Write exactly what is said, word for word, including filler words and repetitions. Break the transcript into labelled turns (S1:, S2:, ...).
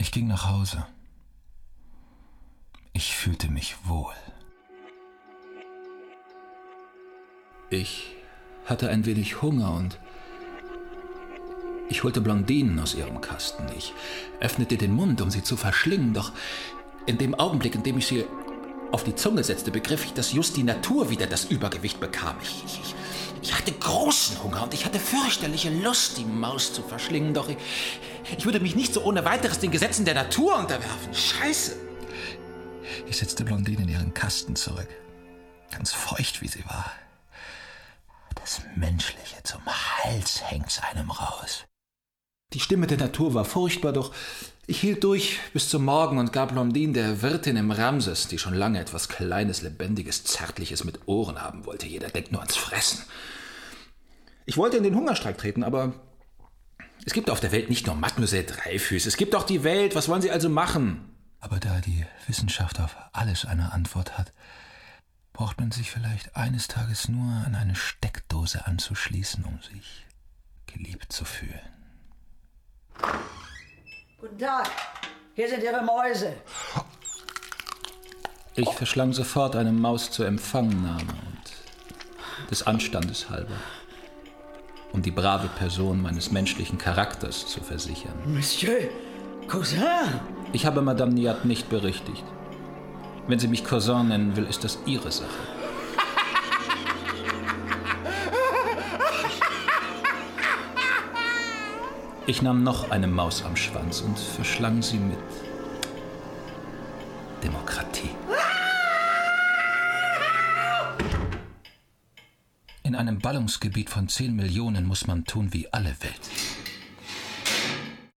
S1: Ich ging nach Hause. Ich fühlte mich wohl. Ich hatte ein wenig Hunger und ich holte Blondinen aus ihrem Kasten. Ich öffnete den Mund, um sie zu verschlingen, doch in dem Augenblick, in dem ich sie auf die Zunge setzte, begriff ich, dass just die Natur wieder das Übergewicht bekam. Ich, ich, ich hatte großen Hunger und ich hatte fürchterliche Lust, die Maus zu verschlingen, doch ich, ich würde mich nicht so ohne weiteres den Gesetzen der Natur unterwerfen. Scheiße! Ich setzte Blondine in ihren Kasten zurück, ganz feucht wie sie war. Das Menschliche zum Hals hängt's einem raus. Die Stimme der Natur war furchtbar, doch ich hielt durch bis zum Morgen und gab Blondine, der Wirtin im Ramses, die schon lange etwas Kleines, Lebendiges, Zärtliches mit Ohren haben wollte. Jeder denkt nur ans Fressen. Ich wollte in den Hungerstreik treten, aber es gibt auf der Welt nicht nur Mademoiselle Dreifüß, es gibt auch die Welt. Was wollen Sie also machen? Aber da die Wissenschaft auf alles eine Antwort hat, braucht man sich vielleicht eines Tages nur an eine Steckdose anzuschließen, um sich geliebt zu fühlen.
S2: Guten Tag, hier sind Ihre Mäuse.
S1: Ich verschlang sofort eine Maus zur Empfangnahme und des Anstandes halber, um die brave Person meines menschlichen Charakters zu versichern.
S2: Monsieur Cousin!
S1: Ich habe Madame Niat nicht berichtigt. Wenn sie mich Cousin nennen will, ist das ihre Sache. Ich nahm noch eine Maus am Schwanz und verschlang sie mit Demokratie. In einem Ballungsgebiet von zehn Millionen muss man tun wie alle Welt.